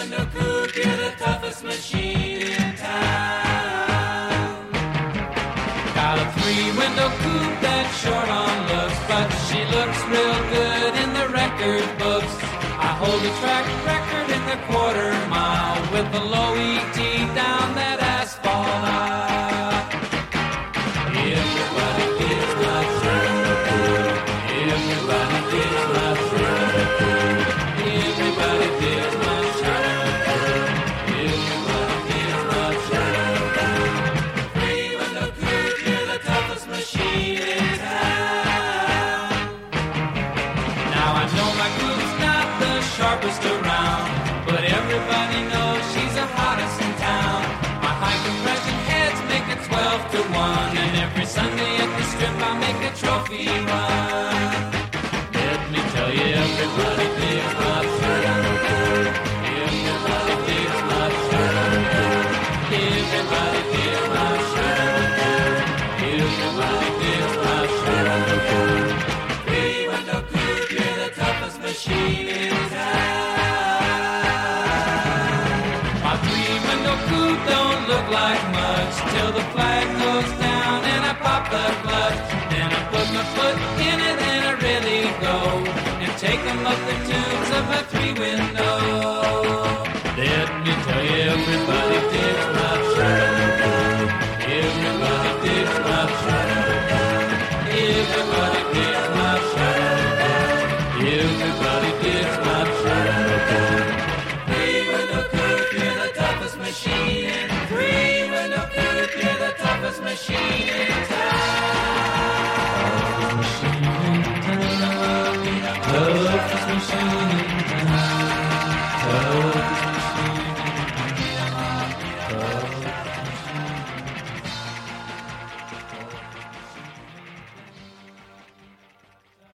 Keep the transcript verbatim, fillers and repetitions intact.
Three-window coupe, you're the toughest machine in town. Got a three-window coupe that's short on looks, but she looks real good in the record books. I hold the track record in the quarter mile with the low E T down that asphalt aisle. Everybody digs my three-window coupe. Everybody digs my three-window coupe. Everybody digs my three-window coupe. Everybody digs my three-window coupe. Three-window coupe, you're the toughest machine in town. Now I know my coupe's not the sharpest around, but everybody knows she's the hottest in town. My high compression heads make it twelve to one, and every Sunday at the strip I make a trophy run. Let me tell you, everybody digs my three-window coupe. Everybody digs my three-window coupe. Everybody digs my three-window coupe. Everybody digs my three-window coupe. Three-window coupe, you're the toughest machine in town. My three-window coupe don't look like much till the flag goes down and I pop the clutch. Then I put my foot in it and I really go and take 'em up the tubes of my three-window